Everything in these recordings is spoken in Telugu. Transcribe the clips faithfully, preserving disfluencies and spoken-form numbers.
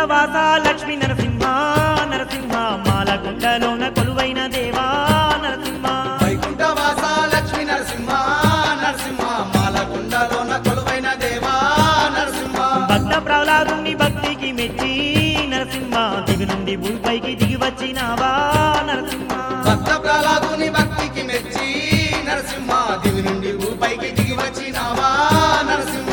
వైకుంఠవాస లక్ష్మీ నరసింహ నరసింహ మాలకొండలోన కొలువైన దేవా నరసింహ. వైకుంఠవాస లక్ష్మీ నరసింహ నరసింహ మాలకొండలోన కొలువైన దేవా నరసింహ. భక్త ప్రహ్లాదుని భక్తికి మెచ్చి నరసింహ దివి నుండి భూమిపైకి దిగి వచ్చినావా నరసింహ. భక్త ప్రహ్లాదుని భక్తికి మెచ్చి నరసింహ దివి నుండి భూపైకి దిగి వచ్చినావా నరసింహ.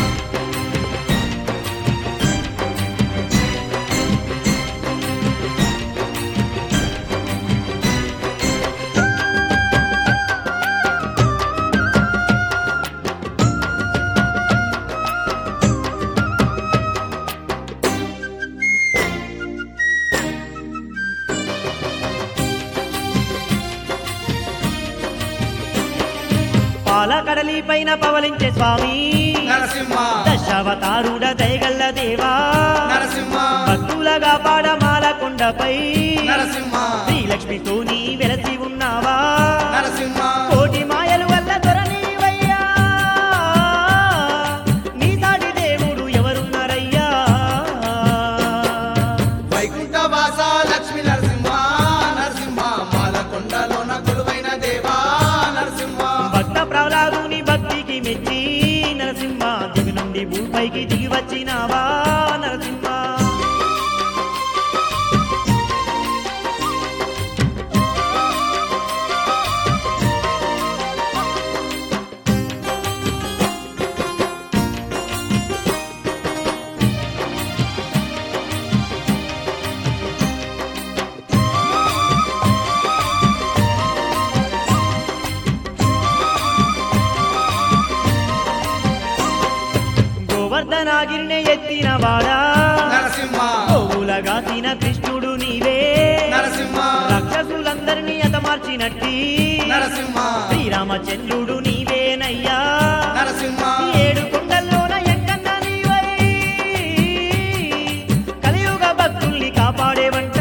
పాలకడలి పైన పవలించే స్వామి నరసింహ దశావతారుడ దయగల్ల దేవా నరసింహ. భక్తులగా పాడ మాలకొండపై నరసింహ శ్రీలక్ష్మితో నీ వెలసి ఉన్నావా నరసింహ. కోటి మాయలు వల్ల దొరనీవయ్యా నీ సాటి దేవుడు ఎవరున్నారయ్యా. వైకుంఠవాస లక్ష్మీ నరసింహ నరసింహ మాలకొండలోన కొలువైన దేవా నరసింహ. భక్త ప్రహ్లాదుని భక్తికి మెచ్చి నరసింహ దివి నుండి భూమిపైకి దిగి వచ్చినావా నరసింహ. గోవర్ధనాగిరిని ఎత్తిన వాడా నరసింహ గోవులగాసిన కృష్ణుడు నీవే నరసింహ రాక్షసులందరినీ అతమార్చినట్టి నరసింహ శ్రీరామచంద్రుడు నీవేనయ్యా. నరసింహ. ఏడు కొండల్లోన ఎంకన్న నీవై కలియుగ భక్తుల్ని కాపాడేవంట.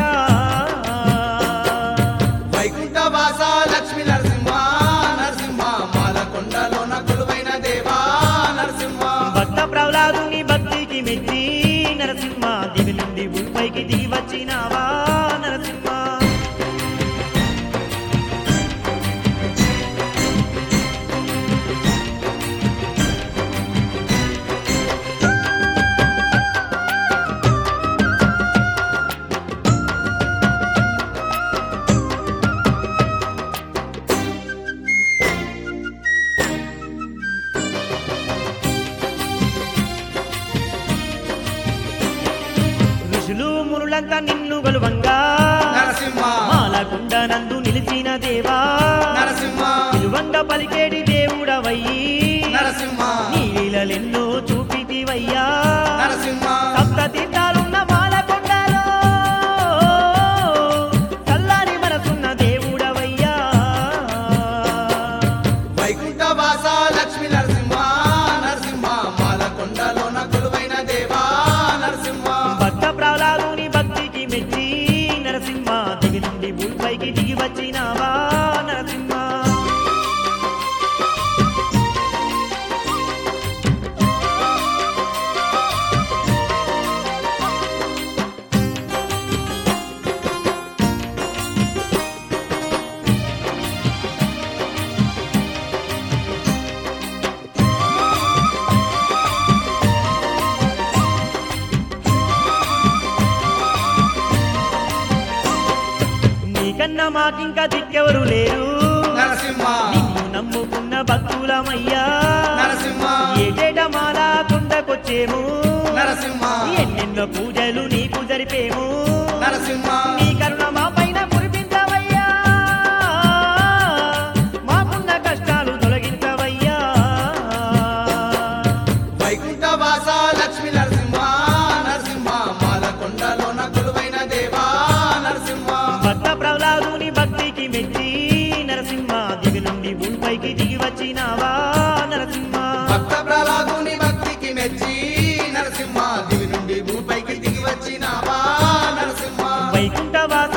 వైకుంఠవాస లక్ష్మీ నరసింహ నరసింహ మాలకొండలోన కొలువైన దేవా నరసింహ. భక్త ప్రహ్లాదుని భక్తికి మెచ్చి నరసింహ దివి నుండి భూమిపైకి దిగి వచ్చినావా నరసింహ. ఋషులు మునులంతా నిన్ను గలువంగా నరసింహ మాలకొండ నందు నిలిచిన దేవా నరసింహ నిలువంగ పలికేడి దేవుడవయ్యి నరసింహ నీ లీలలెన్నో చూపితివయ్యా. నరసింహ సప్త తీర్థాలున్న మాలకొండలో చల్లని మనసున్న దేవుడవయ్యా. వైకుంఠవాస లక్ష్మీ నరసింహ నరసింహ మాలకొండలోన కొలువైన దేవా నరసింహ. భక్త ప్రహ్లాదుని భక్తికి మెచ్చి నరసింహ దిగి నుండి భూమిపైకి దిగి వచ్చినావా నరసింహ. నీకన్నా మాకింకా దిక్కెవరు లేరు నరసింహ నిన్ను నమ్ముకున్న భక్తులమయ్యా. నరసింహ ఏటేట మాలా కొండకొచ్చేము నరసింహ ఎన్నెన్నో పూజలు నీకు జరిపేము. నరసింహ నీ కరుణ మా పైన కురిపించవయ్యా మాకున్న కష్టాలు తొలగించవయ్యా. వైకుంఠవాస లక్ష్మీ నరసింహ నరసింహ మాలకొండలోన కొలువైన దేవా నరసింహ. భక్త ప్రహ్లాదుని భక్తికి మెచ్చి నరసింహ దివి నుండి భూమిపైకి దిగి వచ్చినావా నరసింహ. భక్త ప్రహ్లాదుని భక్తికి మెచ్చి నరసింహ దివి నుండి భూపైకి దిగి వచ్చినావా నరసింహ. వైకుంఠవాస